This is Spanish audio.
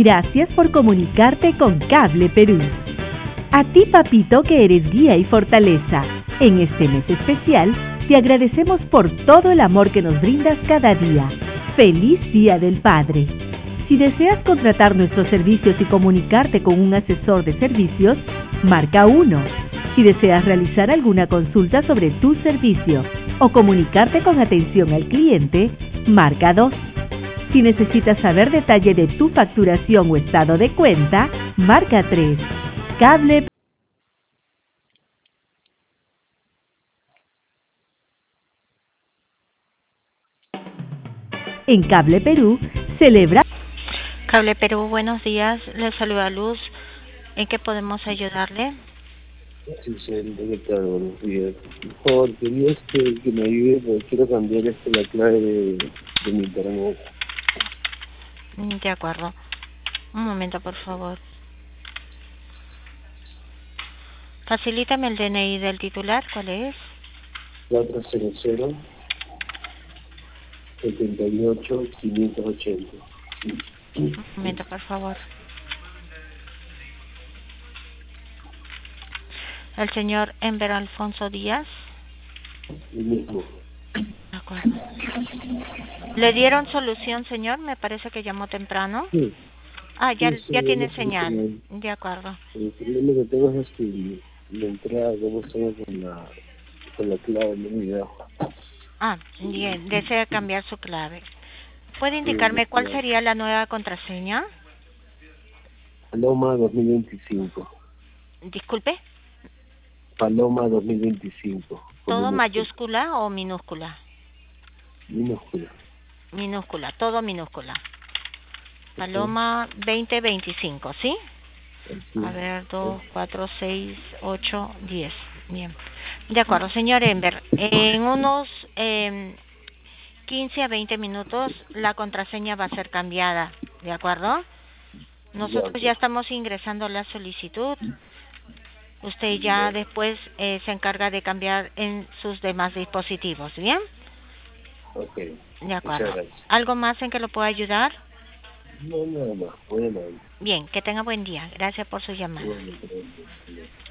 Gracias por comunicarte con Cable Perú. A ti, papito, que eres guía y fortaleza. En este mes especial, te agradecemos por todo el amor que nos brindas cada día. ¡Feliz Día del Padre! Si deseas contratar nuestros servicios y comunicarte con un asesor de servicios, marca 1. Si deseas realizar alguna consulta sobre tu servicio o comunicarte con atención al cliente, marca 2. Si necesitas saber detalle de tu facturación o estado de cuenta, marca 3. Cable. En Cable Perú, celebra. Cable Perú, buenos días. Le saluda Luz. ¿En qué podemos ayudarle? Sí, señorita, ¿qué tal? Buenos días. Por favor, quería que me ayude porque quiero cambiar la clave de mi internet. De acuerdo. Un momento, por favor. Facilítame el DNI del titular. ¿Cuál es? 400 78 580. Un momento, por favor. El señor Enver Alfonso Díaz. El mismo. De acuerdo. ¿Le dieron solución, señor? Me parece que llamó temprano. Sí. Ya tiene Sí, señal. De acuerdo. El problema que tengo es que la entrada, ¿cómo estamos con la clave? No me da. Bien. Desea cambiar su clave. ¿Puede indicarme cuál sería la nueva contraseña? Paloma 2025. Disculpe. Paloma 2025. ¿Todo mayúscula o minúscula? Minúscula. Minúscula, todo minúscula. Paloma 2025, ¿sí? Sí. A ver, 2, 4, 6, 8, 10. Bien. De acuerdo, señor Enver. En unos 15 a 20 minutos la contraseña va a ser cambiada. ¿De acuerdo? Nosotros ya estamos ingresando la solicitud. Usted ya después se encarga de cambiar en sus demás dispositivos. ¿Bien? Ok. De acuerdo. ¿Algo más en que lo pueda ayudar? No, nada más. Bueno. Bien, que tenga buen día. Gracias por su llamada. Bueno,